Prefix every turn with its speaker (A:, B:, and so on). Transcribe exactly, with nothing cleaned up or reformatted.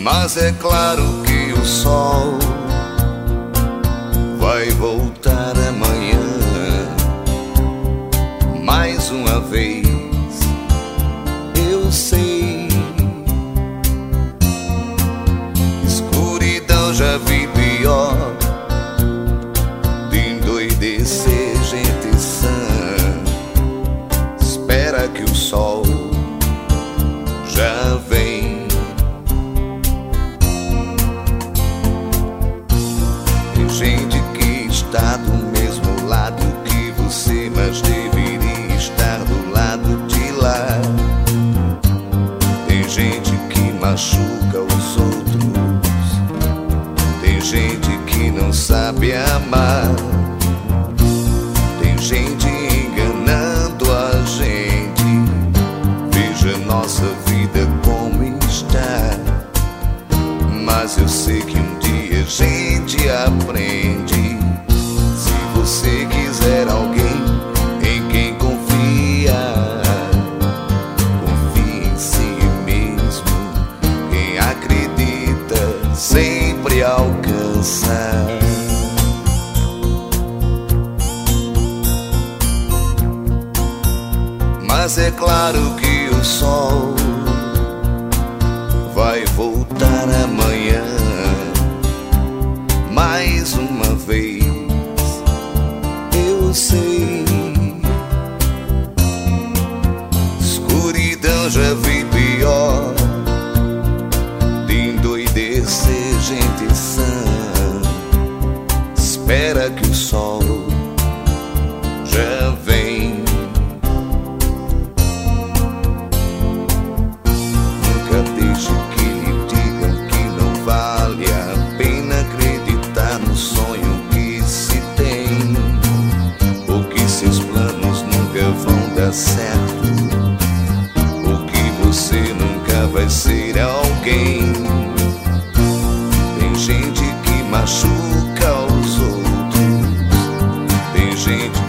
A: Mas é claro que o sol vai voltar amanhã, mais uma vez, eu sei. Escuridão já vi pior, de endoidecer gente sã. Espera que o sol já vem. Gente que está do mesmo lado que você, mas deveria estar do lado de lá. Tem gente que machuca os outros, tem gente que não sabe amar, tem gente enganando a gente. Veja nossa vida como está, mas eu sei que um dia a gente aprende. Se você quiser alguém em quem confiar, confie em si mesmo. Quem acredita sempre alcança. Mas é claro que o sol vai voltar amanhã, mais uma vez, eu sei. Escuridão já vi pior, de endoidecer gente sã. Espera que o sol já vem. Nunca deixe que lhe digam que não vale a pena acreditar no sonho que se tem, ou que seus planos nunca vão dar certo, ou que você nunca vai ser alguém. Tem gente que machuca os outros, tem gente